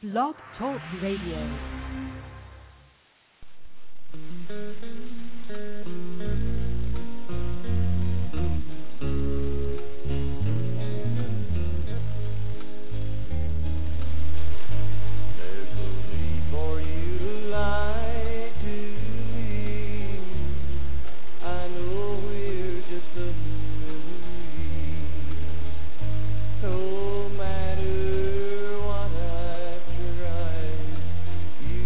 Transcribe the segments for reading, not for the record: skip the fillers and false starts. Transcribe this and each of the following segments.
Blog Talk Radio. No matter what I've tried, you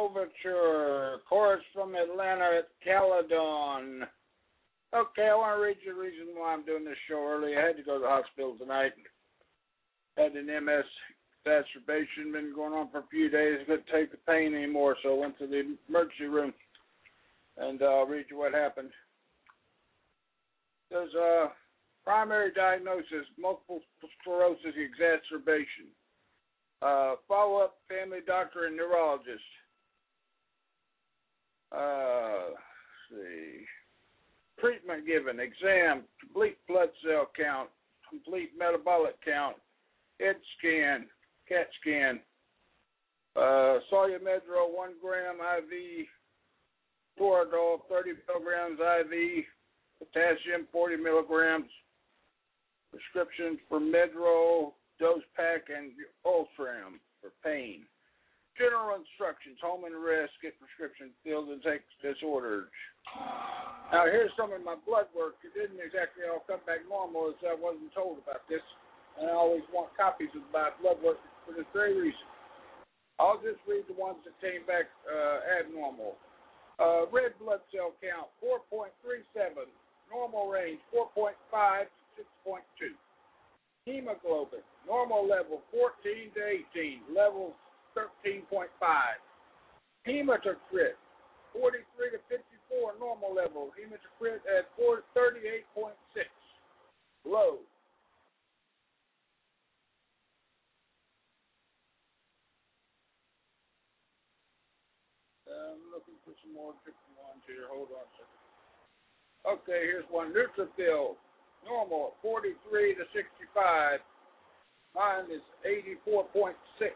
Overture, chorus from Atlanta at Caledon. Okay, I want to read you the reason why I'm doing this show early. I had to go to the hospital tonight. Had an MS exacerbation, been going on for a few days. Couldn't take the pain anymore, so I went to the emergency room. And I'll read you what happened. There's a primary diagnosis, multiple sclerosis exacerbation. Follow-up family doctor and neurologist. Let's see. Treatment given, exam, complete blood cell count, complete metabolic count, head scan, CAT scan, Solu-Medrol 1 gram IV, Toradol 30 milligrams IV, potassium 40 milligrams, prescriptions for Medrol, dose pack, and Ultram for pain. General instructions, home and rest, get prescription filled and take disorders. Now, here's some of my blood work. It didn't exactly all come back normal, as I wasn't told about this. And I always want copies of my blood work for this very reason. I'll just read the ones that came back abnormal. Red blood cell count, 4.37. Normal range, 4.5 to 6.2. Hemoglobin, normal level, 14 to 18. Level 13.5. Hematocrit, 43 to 54, normal level. Hematocrit at 38.6, low. I'm looking for some more different ones here. Hold on a second. Okay, here's one. Neutrophil, normal, 43 to 65. Mine is 84.6.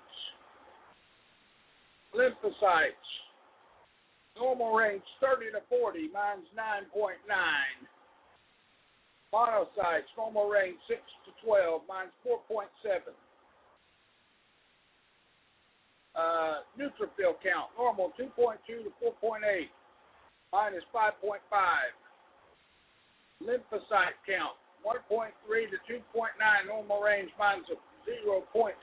Lymphocytes, normal range 30 to 40, mine's 9.9. Monocytes, normal range 6 to 12, mine's 4.7. Neutrophil count, normal 2.2 to 4.8, mine is 5.5. Lymphocyte count, 1.3 to 2.9, normal range, mine's 0.6.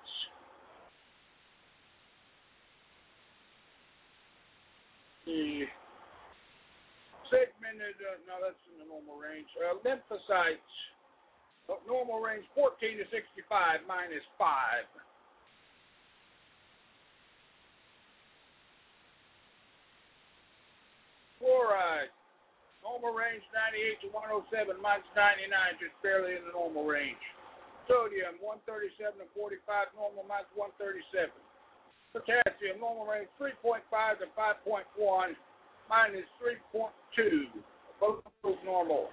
The segmented, no, that's in the normal range. Lymphocytes, normal range 14 to 65, mine is 5. Fluoride, normal range 98 to 107, mine's 99, just barely in the normal range. Sodium, 137 to 45, normal, mine's 137. Potassium, normal range 3.5 to 5.1. Mine is 3.2. Both normal.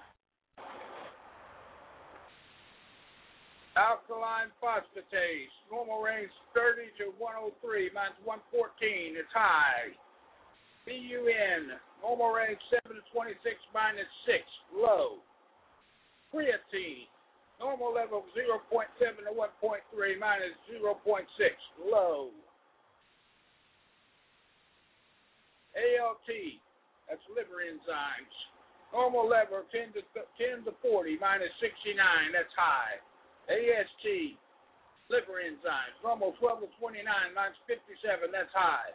Alkaline phosphatase, normal range 30 to 103. Mine's 114. It's high. BUN, normal range 7 to 26. Mine is 6. Low. Creatine, normal level 0.7 to 1.3. Mine is 0.6. Low. ALT, that's liver enzymes. Normal level 10 to 40, mine is 69, that's high. AST, liver enzymes. Normal 12 to 29, mine's 57, that's high.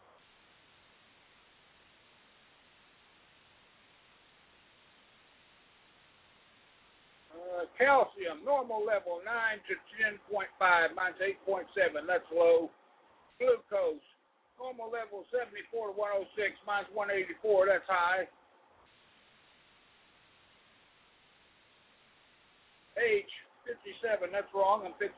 Calcium, normal level 9 to 10.5, mine's 8.7, that's low. Glucose, normal level 74 to 106, mine's 184, that's high. H, 57, that's wrong, I'm 56.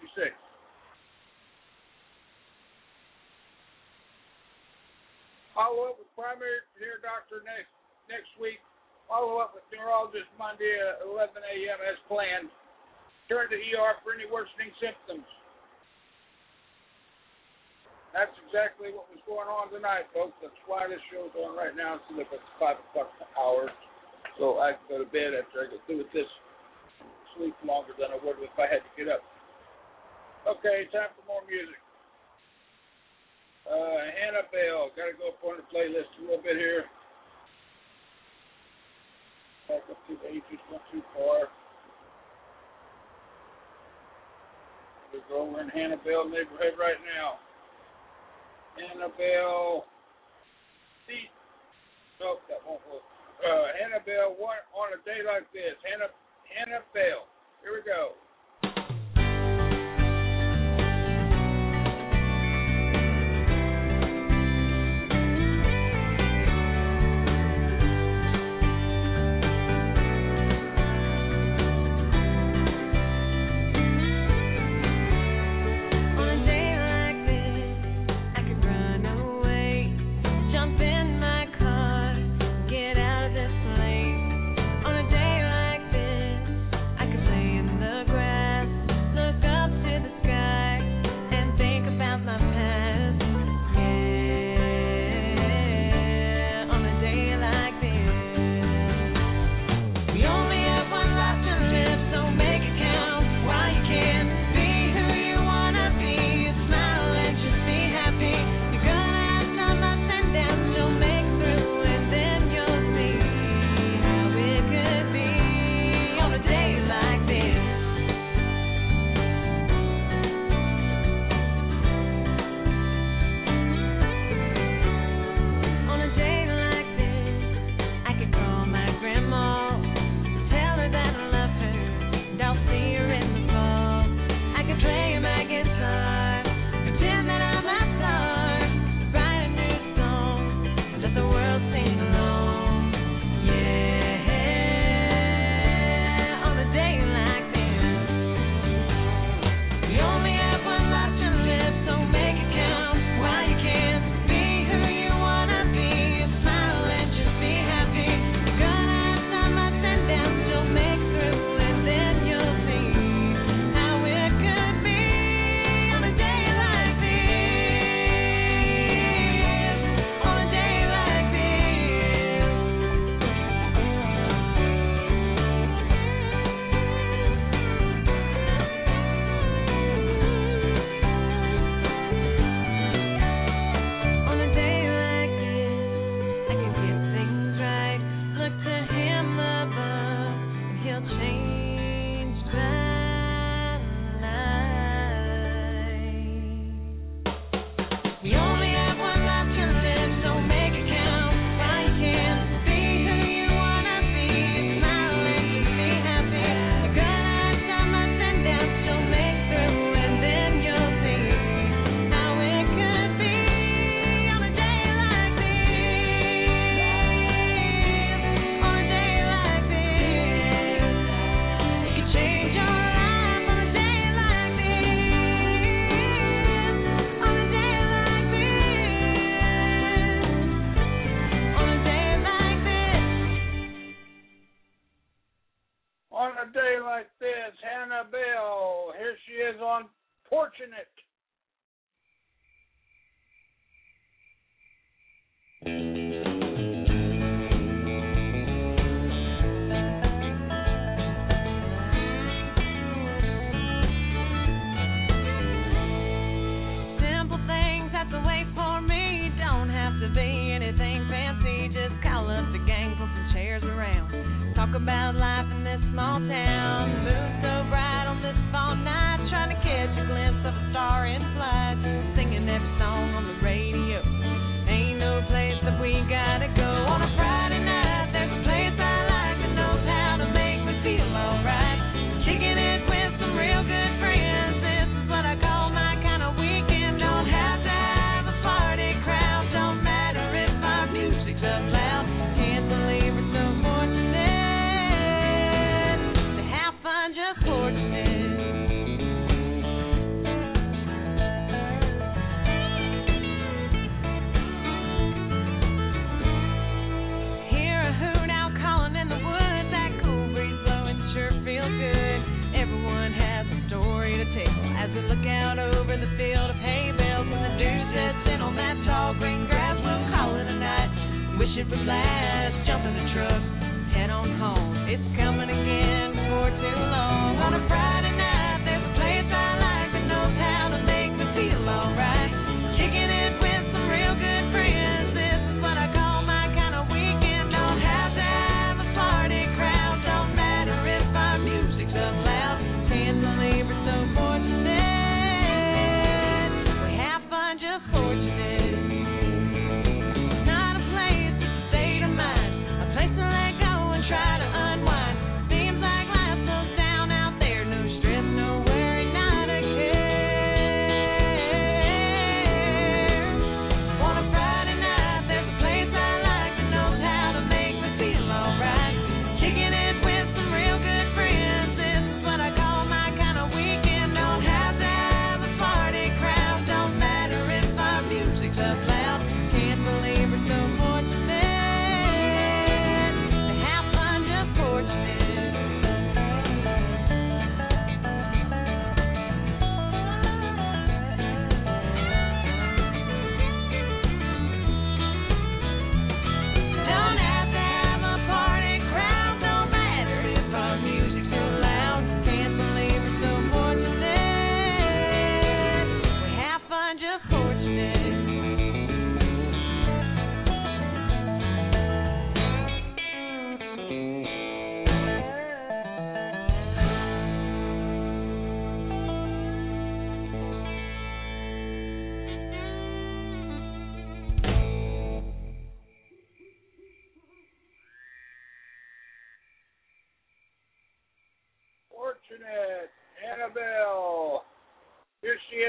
Follow up with primary care doctor next week. Follow up with neurologist Monday at 11 a.m. as planned. Turn to ER for any worsening symptoms. That's exactly what was going on tonight, folks. That's why this show's on right now. It's like it's 5 o'clock an hour. So I can go to bed after I get through with this. Sleep longer than I would if I had to get up. Okay, time for more music. Hannah Bell. Got to go up on the playlist a little bit here. Back up to the ages, not too far. We're over in Hannah Bell neighborhood right now. Annabelle Nancy. Nope, that won't work. Hannah Bell, one on a day like this. Hannah Bell. Here we go. Fortunate. Simple things have to wait for me. Don't have to be anything fancy. Just call up the gang, put some chairs around. Talk about life in this small town. Moon so bright on this fall night, trying to catch a glimpse of a star in flight. Singing every song on the radio. Ain't no place that we gotta go on a Friday night. There's a place I like that knows how to make me feel alright. Kicking it with some real good friends. This is what I call my kind of weekend. Don't have to have a party crowd. Don't matter if our music's up loud. Can't believe we're so fortunate to have fun, just fortunate. Look out over the field of hay bales when the dew sets in on that tall green grass. We'll call it a night, wish it would last. Jump in the truck, head on home. It's coming again before too long. On a Friday night, there's a place I like that knows how to make me feel alright. Kicking it with some real good friends. This is what I call my kind of weekend. Don't have to have a party crowd. Don't matter if our music's up loud. Can't believe we're so fortunate. Fortunate. Not a place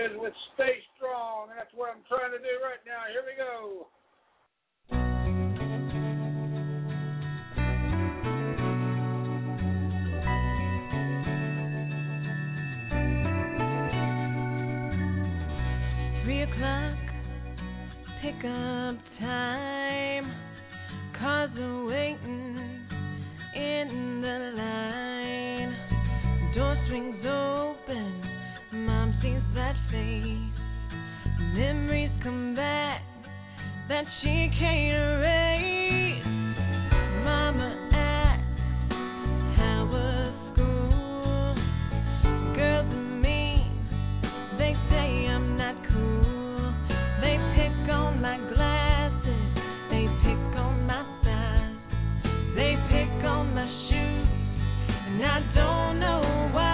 is with Stay Strong, and that's what I'm trying to do right now. Here we go. 3 o'clock, pick up time. Cars are waiting in the line. Door swings open, Mom sees that face. Memories come back that she can't erase. Mama asks, how was school? Girls are mean, they say I'm not cool. They pick on my glasses, they pick on my style. They pick on my shoes, and I don't know why.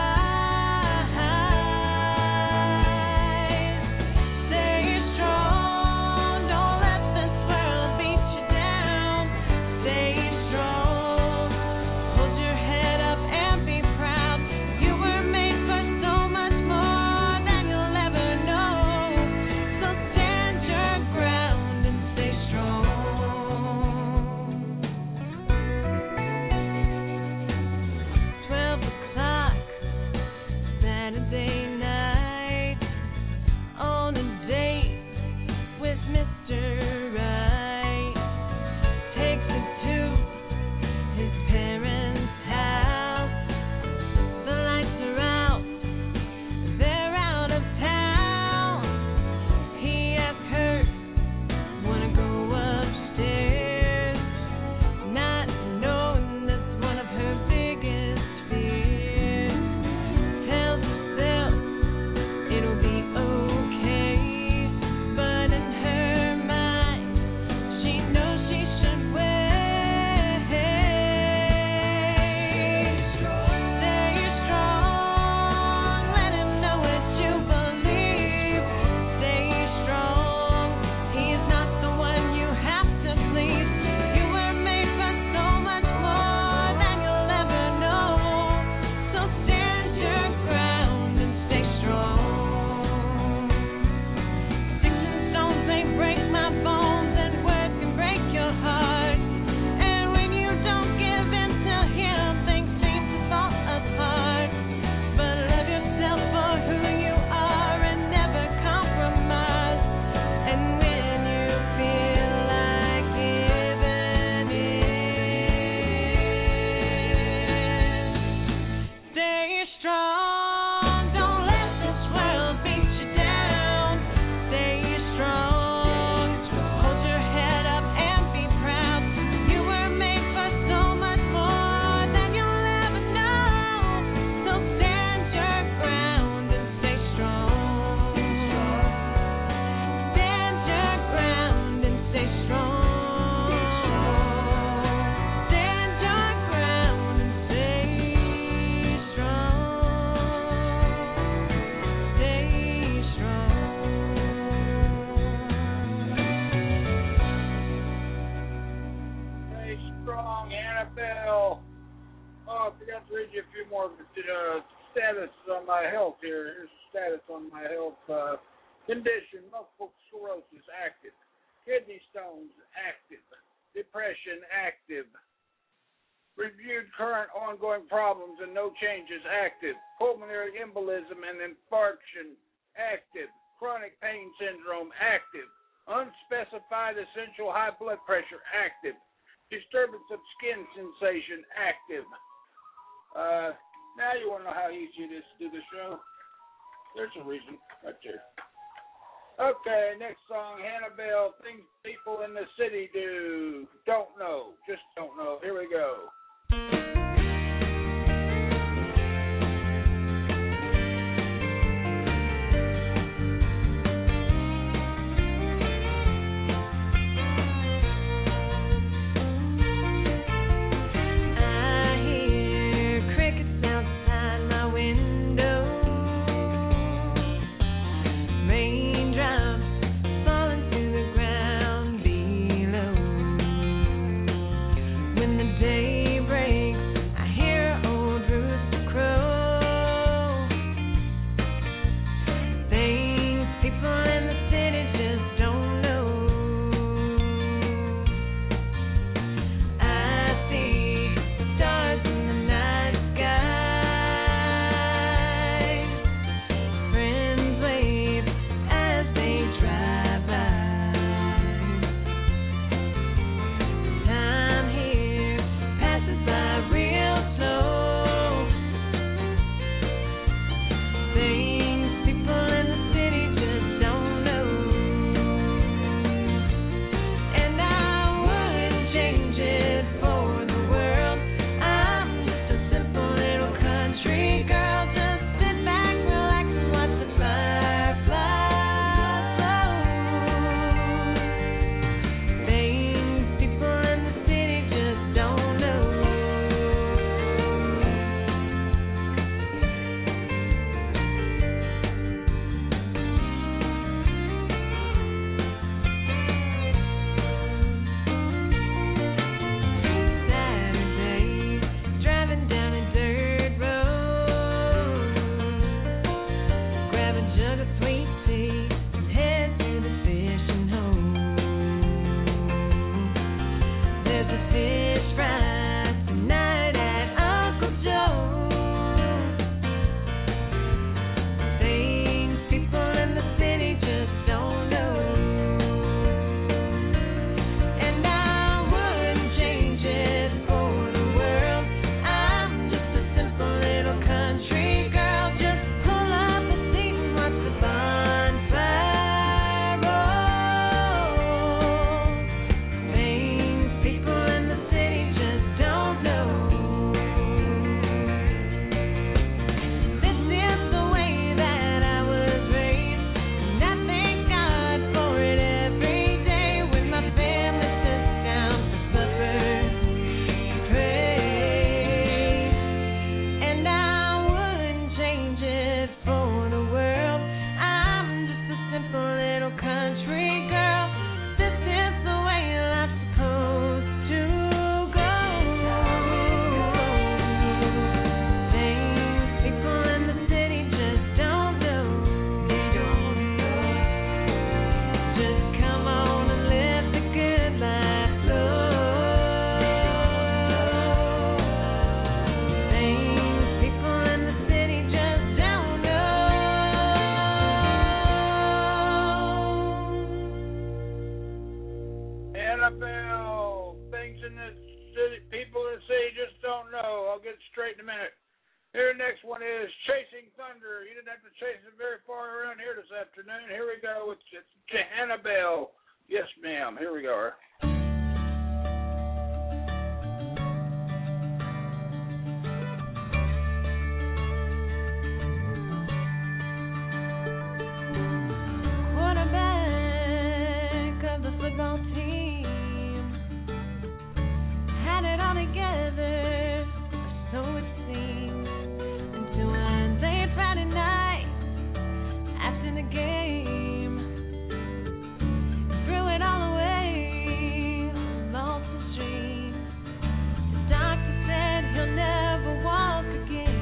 Status on my health here. Here's the status on my health condition. Multiple sclerosis, active. Kidney stones, active. Depression, active. Reviewed current ongoing problems and no changes, active. Pulmonary embolism and infarction, active. Chronic pain syndrome, active. Unspecified essential high blood pressure, active. Disturbance of skin sensation, active. Now you want to know how easy it is to do the show? There's a reason right there. Okay, next song, Hannibal, Things People in the City Do. Don't know, just don't know. Here we go. Day NFL. Things in the city, people in the city just don't know. I'll get straight in a minute. Here, the next one is Chasing Thunder. You didn't have to chase it very far around here this afternoon. Here we go. It's Annabelle. Yes, ma'am. Here we go. Quarterback of the football team had it all together, so it seemed, until one late Friday night after the game, threw it all away, lost the stream. The doctor said he'll never walk again.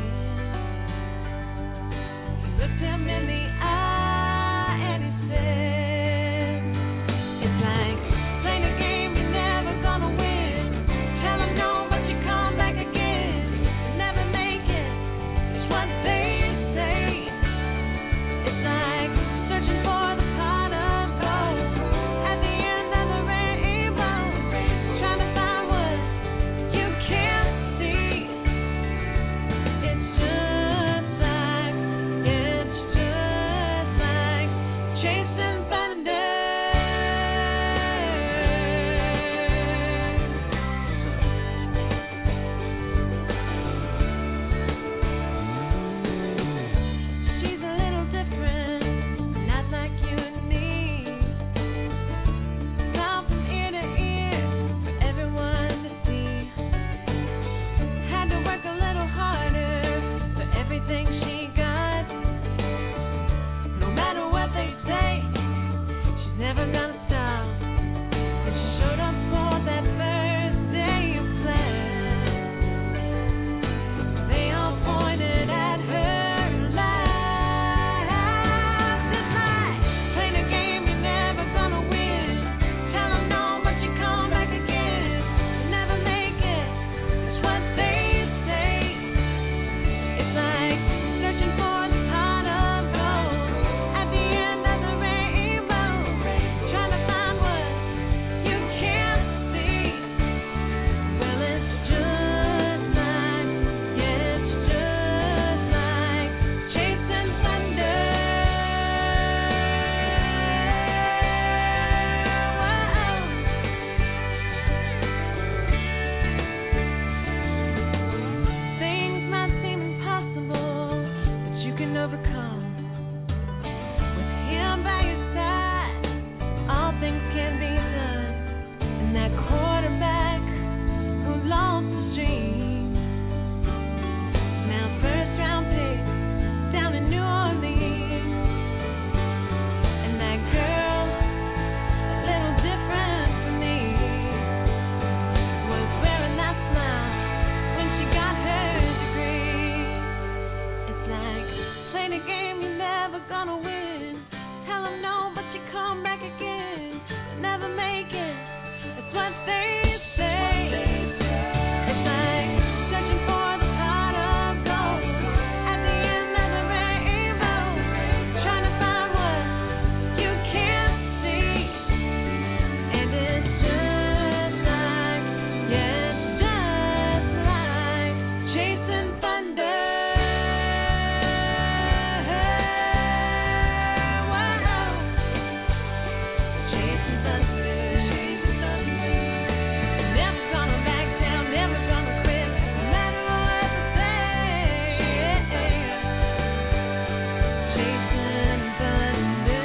He looked him in the eye and he said, it's like playing a game you're never gonna win. Tell him no, but you come back again. You'll never make it, it's what they say. It's like searching for the pot of gold at the end of the rainbow, trying to find what you can't see. It's just like chasing thunder. She's a little different, not like you and me. Down from ear to ear for everyone to see. Had to work a little harder for everything she got. No matter what they say, she's never gonna stop. And she showed up for that first day of class. They all pointed at her last. It's like playing a game you're never gonna win. Tell them no, but you come back again. You'll never make it, it's what they say. It's like searching for the pot of gold at the end of the rainbow, trying to find what you can't see. Well, it's just like, chasing thunder. Things might seem impossible, but you can overcome. With him by your side, all things can be done. And that quarterback who lost his dreams, now first round pick down in New Orleans. And that girl, a little different from me, was wearing that smile when she got her degree. It's like playing a game you're never gonna win. Tell them no, but you come back again. You'll never make it, it's what they say. It's like searching for the pot of gold at the end of the rainbow, trying to find what you can't see. And it's just like, chasing thunder. Chasing thunder. Never gonna back down, never gonna quit, no matter what they say. Chasing thunder.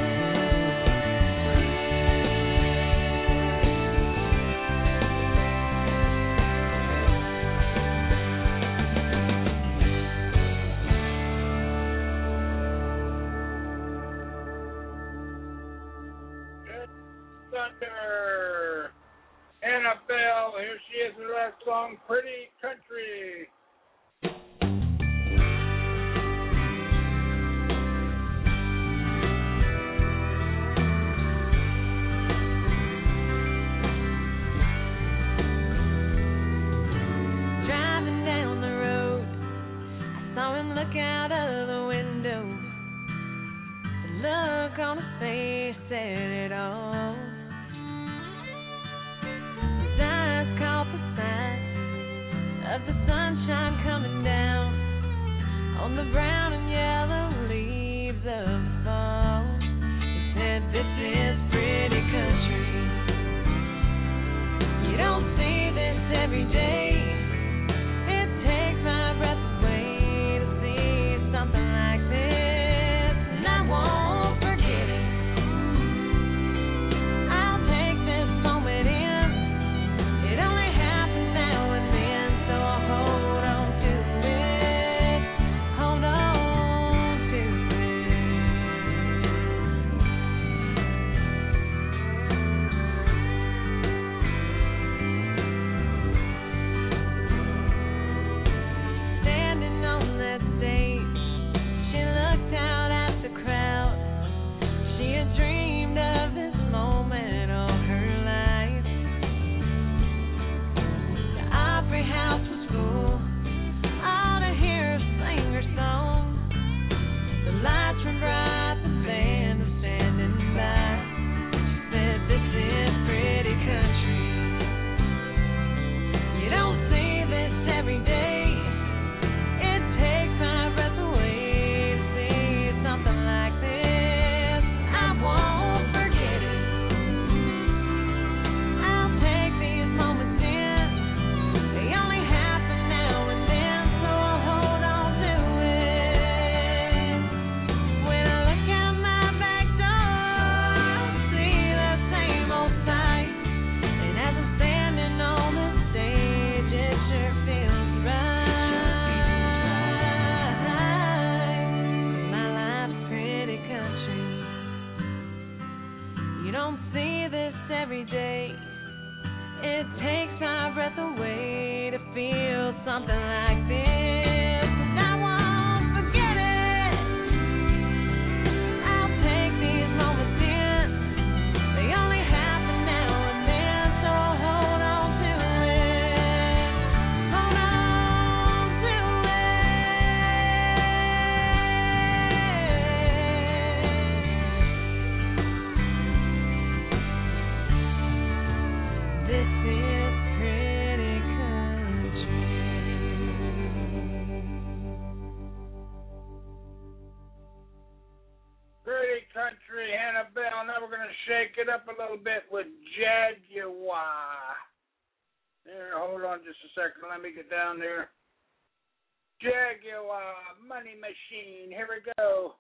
Thunder. Annabelle. Here she is, her last song, Pretty Country. Driving down the road, I saw him look out of the window. The look on his face said it all. of the sunshine coming down on the brown and yellow leaves of the fall. He said, this is pretty country. You don't see this every day. It takes my breath away to see something like this, and I won't forget it. I'll take this moment in. It only happens now and then, so I'll hold on to it. Hold on to Standing on that stage, she looked out at the crowd. She had dreamed of this moment all her life. The Opry House was full, all to hear her sing her song. The lights were bright, the band was standing by. She said, this is pretty country. You don't see this every day. It takes my breath away to see something like this. I won't forget it. I'll take these moments in. They only happen now and then, so I'll hold on to it. When I look out my back door, I see the same old sight. And as I'm standing on the stage, it sure feels right. My life's pretty country. You don't see this every day. It takes my breath away to feel something like this, and I won't forget it. I'll take these moments in. They only happen now and then, so I'll hold on to it. Hold on to it. This is pretty country. Pretty country, Annabelle. Now we're going to shake it up a little bit with Jaguar. There, hold on just a second. Let me get down there. Jaguar, Money Machine. Here we go.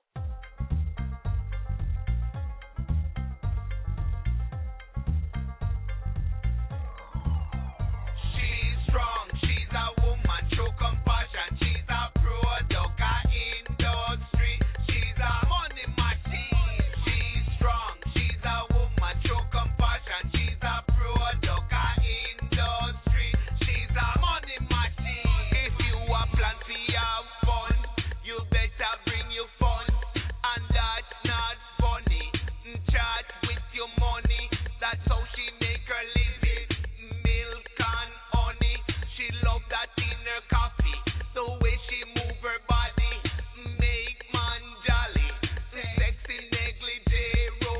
She's strong, she's a woman, true compassion. She's a product of industry. She's a money machine. She's strong, she's a woman, true compassion. She's a product of industry. She's a money machine. If you are plan to have fun, you better bring your fun. And that's not funny. Chat with your money. That's how she make her living. Milk and honey. She love that in her coffee. The way she move her body. Make man jolly. Sexy negligee.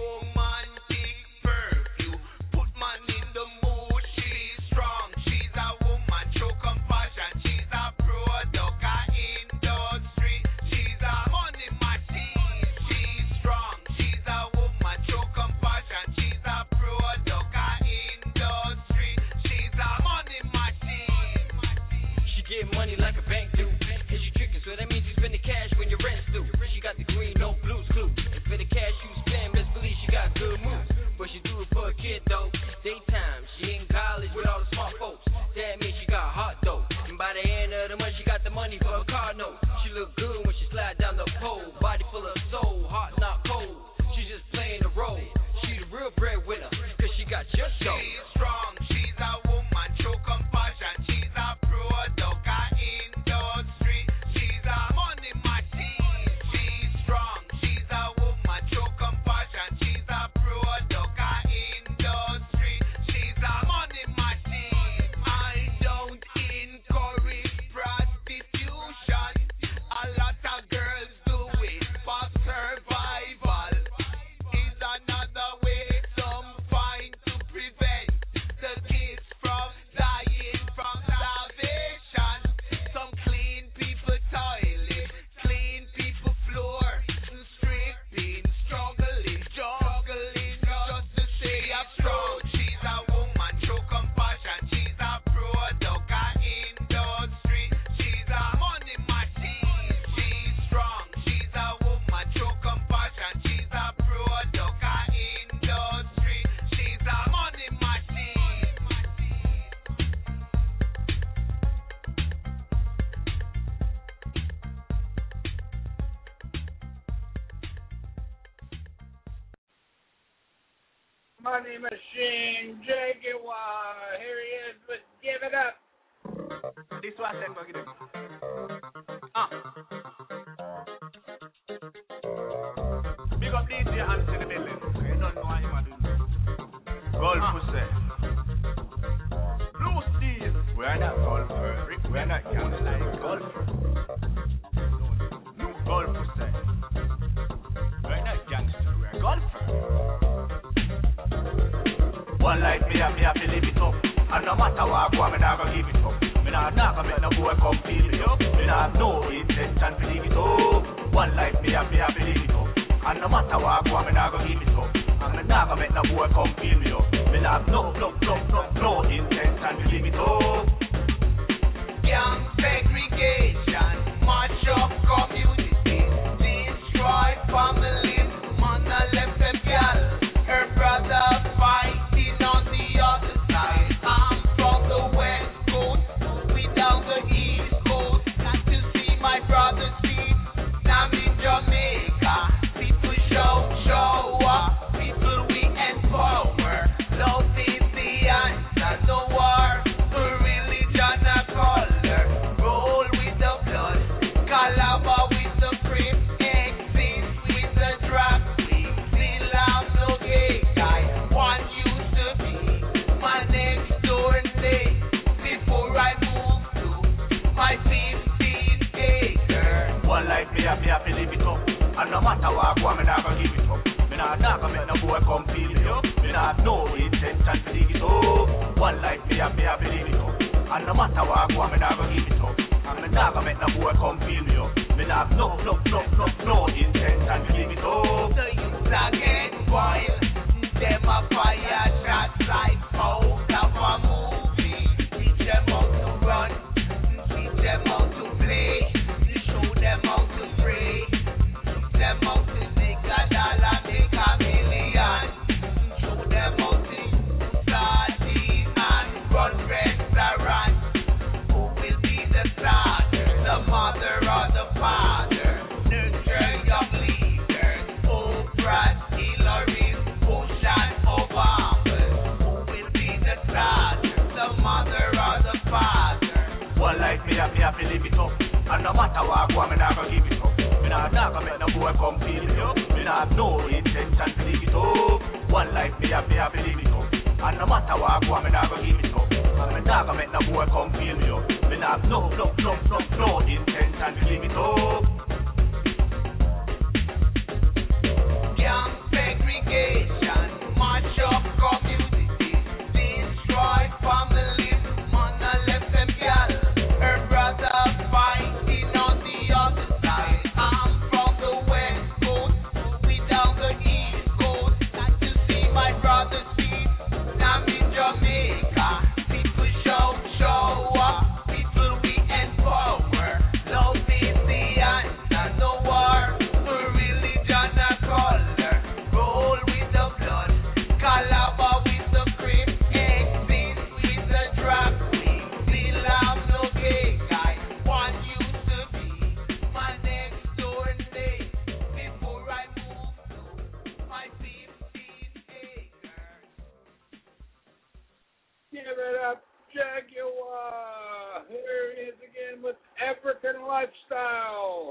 Romantic perfume. Put man in the mood. She's strong. She's a woman. Show compassion. She's a product of industry. She's a money machine. She's strong. She's a woman. Show compassion. She's a product of industry. She's a money machine. She get money like a bank do. And she trickin', so that means you spend the cash when your rent's due. She got the green, no blues clue. And for the cash you spend, best believe she got good moves. But she do it for a kid though. Daytime, she in college with all the smart folks. That means she got hot though. And by the end of the month, she got the money for her car note. She look good when she slide down the pole. Body full of soul, heart not cold. She just playing the role. She the real breadwinner, cause she got your show. She's strong. She's a woman. Show compassion. She's a product of industry. She's a money machine. She's strong. She's a woman. Show compassion. She's a product of industry. She's a money machine. I don't encourage prostitution. A lot of girls do it for survival. Is another way some find to prevent the go get them. Ah. Big up DJ Hans in the building. You don't know what him a do. Golf pussy. Blue Steel. We are not golfer. We are not young like golfer. No golf pussy. We are not youngster. We are golfer. One life me have to live it up. And no matter what I go, me not gonna give it up. Me not gonna make no boy come feel me up. Me not have no intention to leave it up. One life me have to live it up. And no matter what I go, me not gonna give it up. And me not gonna make no boy come feel me up. Me not have no intention to leave it up. Young segregation, march up community, destroy families, man a left them girl, her brother fighting on the other side. I'm from the west coast, we down the east coast, got to see my brother's feet. Now I'm in Jamaica, people show up, people we empower. Love is the answer, no war, for religion or color. Roll with the blood, Calabar with the cream, exist with the drop. We still have no gay guy. One used to be my next door neighbor before I moved to my 15 acre. One life me have to live it up. And no matter what I go, me not gonna give it up. Me not gonna make no boy come feel me up. Me not have no intention to leave it up. One life me have to live it up. And no matter what I go, me not gonna give it up. And me not gonna make no boy come feel me up. Me not have no intention to leave it up. The youths are get wild. Them a fire shots like out of a movie. Teach them how to run. Teach them how to play. Show them how to pray. Teach them how to make a dollar, make a million. Show them how to study and run restaurants. Who will be the starter, the mother or the father? Nurture young leaders, Oprah, Hillary, Bush and Obama. Who will be the starter, the mother or the father? One life me have to live it up. And no matter what I go, me not gonna give it up. Me not gonna make no boy come feel me up. Me not have no intention to leave it up. One life me have to live it up. And no matter what I go, me not gonna give it up. And me not gonna make no boy come feel me up. Me not have no intention to leave it up. Young segregation, march up community, destroy families, man a left them girl, her brother fighting on the other side. I'm from the west coast, we down the east coast, got to see my brother's feet. Now I'm in Jamaica, people show up, people we empower. Love is the answer, no war, for religion or color. Roll with the blood, Calabar with the cream, exist with the drop. We still have no gay guy. One used to be my next door neighbor before I moved to my 15 acre. Give it up, Jaguar. Here he is again with African Lifestyle.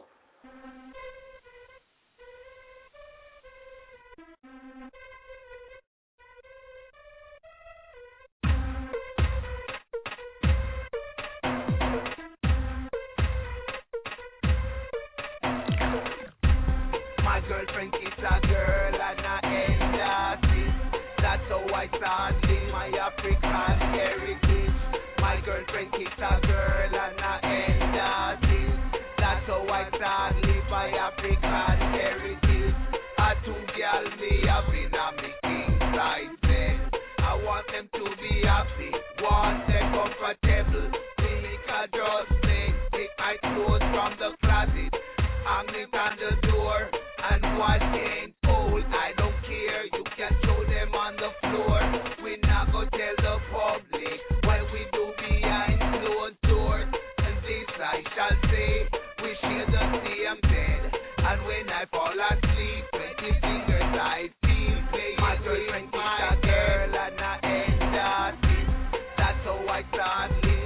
My girlfriend is a girl and I end artist. That's how I started my African heritage. My girlfriend is a girl and I end artist. That's how I started my African heritage. A two girl me have been a me king size bed. I want them to be happy, want them comfortable. Make a adjustment, take my clothes from the closet, hang it on the door. And what ain't cold, I don't care. You can throw them on the floor. We not go tell the public what we do behind closed doors. And this I shall say, we share the same bed. And when I fall asleep, 20 fingers I feel pain. My girlfriend is a girl and I end artist. That's how I start living.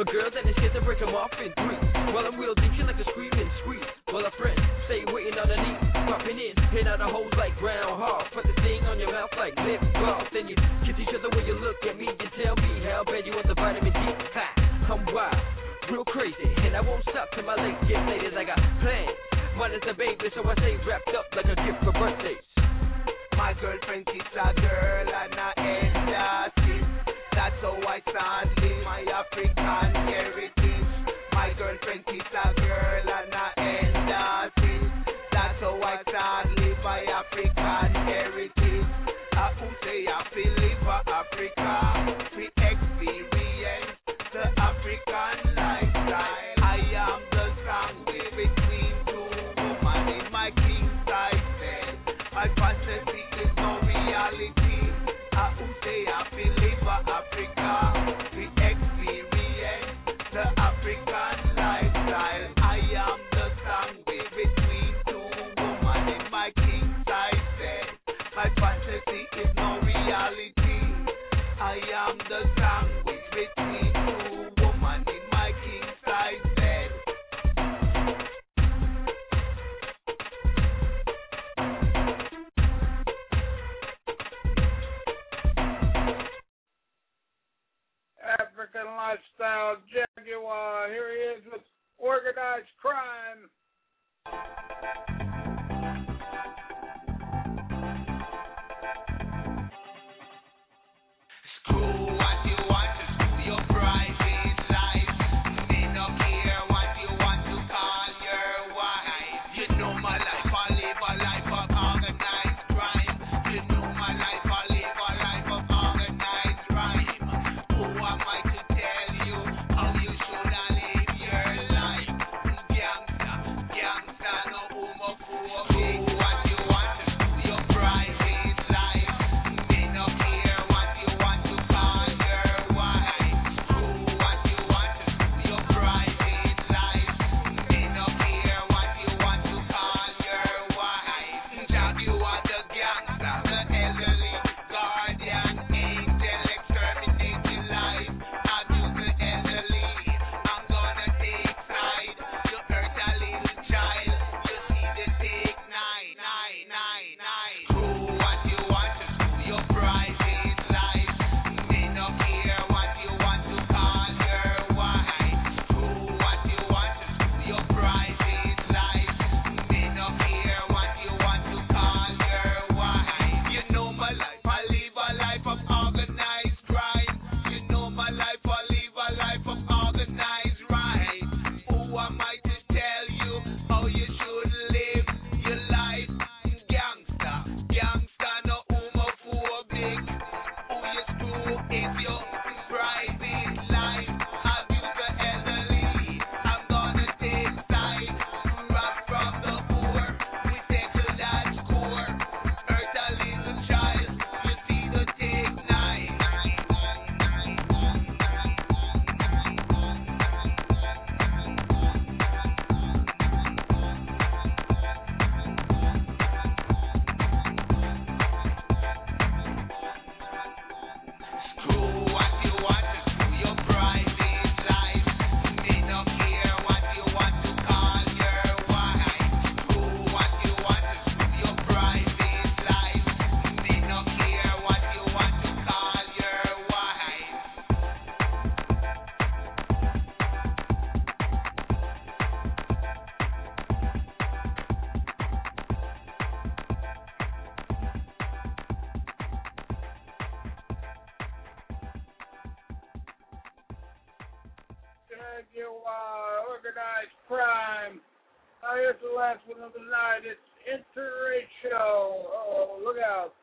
For girls that is scared to break them off in three. While I'm real deep, she like to scream and squeeze. While her friends stay waiting on the knee. Popping in, hit out the holes like groundhog. Put the thing on your mouth like lip gloss. Then you kiss each other when you look at me. You tell me how bad you want the vitamin D. Ha, I'm wild, real crazy. And I won't stop till my legs get ladies. I got plans, mine is a baby. So I stay wrapped up like a gift for birthdays. My girlfriend is a girl and I endorse it. That's how I start in my African heritage. My girlfriend is a girl and I endorse it. That's how I start live my African heritage. I who say I feel live for Africa. We experience the African lifestyle. I am the song between two women in my king size bed. My fantasy is no reality. I who say I feel live for Africa. We experience the African lifestyle. I am the song between two women in my king size bed. My fantasy is no reality. I am the song between two women in my king size bed. African Lifestyle Jaguar. Here he is with Organized Crime. Screw what you want to screw your private life. Me no care what you want to call your wife. You know my life, I live a life of organized crime. You know my life, I live a life of organized crime. Who am I to tell you how you should live your life? Gangsta, gangsta, no homophobic. What you want to screw your private life. Me no care what you want to call your wife. Screw what you want to screw your private life. Me no care what you want to call your wife. Jack, you are the gangster, the elderly guardian angel, exterminating life. Abuse the elderly. I'm gonna take side. You hurt a little child. You see the take nine. Screw what you want to screw your private life. Me no care what you want to call your wife. Screw what you want to screw your private life. Me no care what you want to call your wife. You know my life, I live a life of organized crime. You know my life, I live a life of organized right. Who am I to tell you how you should live your life? Gangsta, gangsta, no homophobic. Who you screw is your private life. Abuse the elderly. I'm gonna take side. Rock from the poor. We settle that score. Hurt a little child. You see the take nine. Screw what you want to screw your private life. Me no care what you want to call your wife. Screw what you want to screw your private life. Me no care what you want to call your wife. Jaguar, Organized Crime. Here's the last one of the night. It's Interracial. Oh, look out.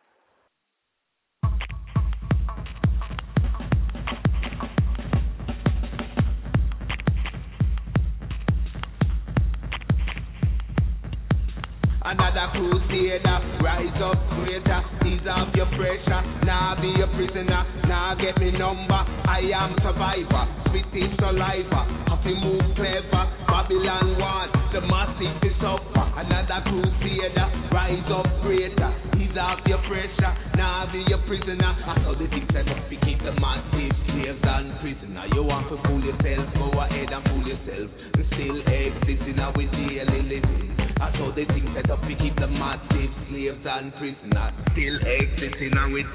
Another crusader, rise up greater, ease off your pressure, now be a prisoner, now get me number, I am survivor, spitting saliva, have to move clever, Babylon one, the massive is suffer, another crusader, rise up greater, ease off your pressure. Now be a prisoner. That's how the things set up to keep the massive slaves and prisoner. You want to fool yourself, go ahead and fool yourself. And still existing with daily living. That's how the things set up to keep the massive slaves and prisoners. Still existing with.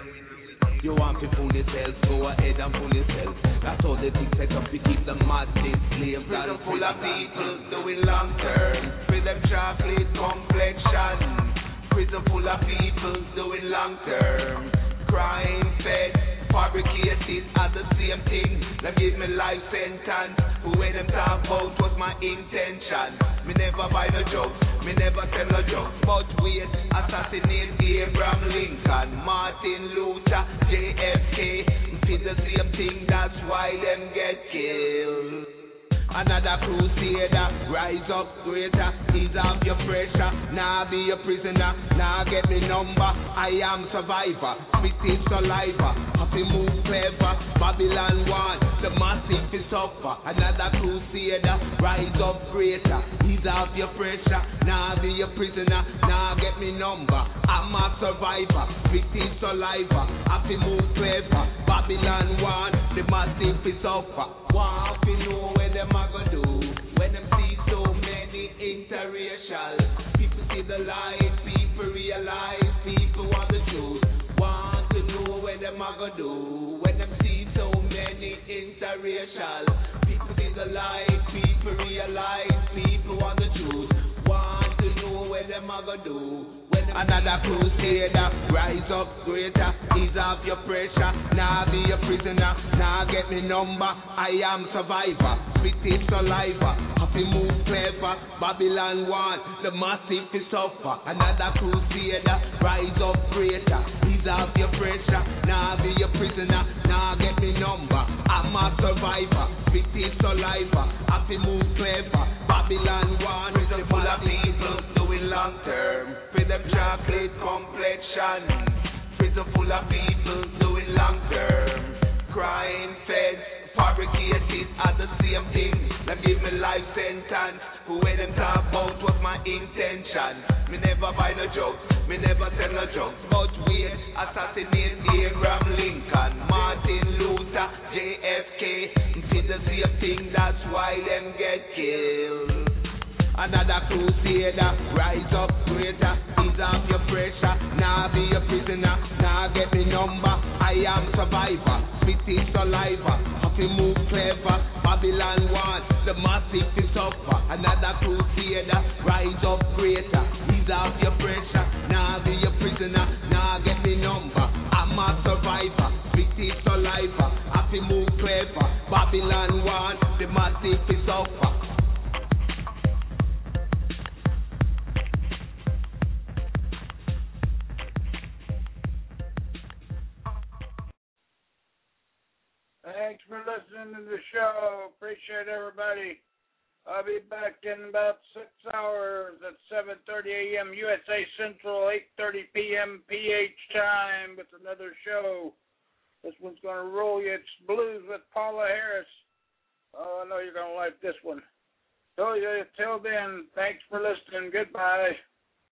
You want to fool yourself, go ahead and fool yourself. That's how the things set up to keep the massive slaves and prisoners. Prison full of people doing long term. With them chocolate complexion. Prison full of people doing long term. Crime fed, fabricated are the same thing. They give me life sentence. When them talk about was my intention. Me never buy no jokes, me never tell no jokes. But wait, assassinate Abraham Lincoln, Martin Luther, JFK. It's the same thing, that's why them get killed. Another crusader, rise up greater, ease off your pressure, now be a prisoner, now get me number, I am survivor, spit is saliva, happy move clever, Babylon 1, the massive is suffer. Another crusader, rise up greater, ease off your pressure, now be a prisoner, now get me number, I'm a survivor, spit is saliva, happy move clever, Babylon 1, the massive is suffer. Want to know where them are gonna do when them see so many interracial people see the light, people realize people want the truth. Want to know where them are gonna do when them see so many interracial people see the light, people realize people want the truth. Want to know where them are gonna do. Another crusader, rise up greater, ease off your pressure, now be a prisoner, now get me number, I am survivor, spit is saliva, happy move clever, Babylon 1, the massive is suffer. Another crusader, rise up greater, ease off your pressure, now be a prisoner, now get me number, I'm a survivor, spit is saliva, happy move clever, Babylon 1, prison full of people doing long term. With them chocolate complexion, prison full of people doing long term. Crime fed, fabricated are the same thing. They give me life sentence. When them talk about was my intention. Me never buy no jokes, me never tell no jokes. But wait, assassinate Abraham Lincoln, Martin Luther, JFK. It's the same thing, that's why them get killed. Another crusader, rise up greater, ease off your pressure, now be a prisoner, now get me number, I am survivor, spit is saliva, happy move clever, Babylon 1, the massive is suffer. Another crusader, rise up greater, ease off your pressure, now be a prisoner, now get me number, I'm a survivor, spit is saliva, happy move clever, Babylon 1, the massive is suffer. Thanks for listening to the show. Appreciate everybody. I'll be back in about 6 hours at 7:30 a.m. USA Central, 8:30 p.m. PH time with another show. This one's going to roll you. It's Blues with Paula Harris. Oh, I know you're going to like this one. So, till then, thanks for listening. Goodbye.